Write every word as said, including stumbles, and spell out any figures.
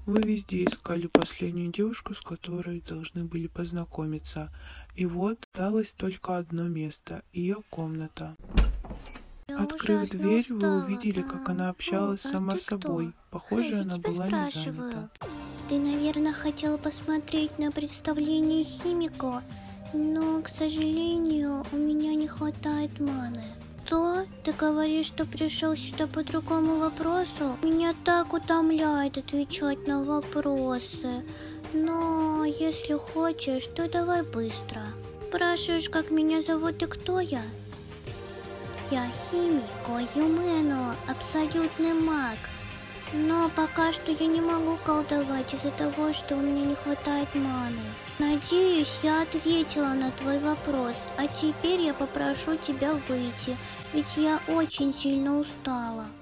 Вы везде искали последнюю девушку, с которой должны были познакомиться. И вот осталось только одно место — ее комната. Я Открыв ужасно дверь, вы устала. увидели, как она А, общалась о, а сама ты с кто? собой. Эй, Похоже, я она тебя была не спрашиваю. занята. Ты, наверное, хотела посмотреть на представление химика, но, к сожалению, у меня не хватает маны. Что? Ты говоришь, что пришел сюда по другому вопросу? Меня так утомляет отвечать на вопросы. Но если хочешь, то давай быстро. Спрашиваешь, как меня зовут и кто я? Я Химико Юмено, абсолютный маг. Но пока что я не могу колдовать из-за того, что у меня не хватает маны. Надеюсь, я ответила на твой вопрос, а теперь я попрошу тебя выйти, ведь я очень сильно устала.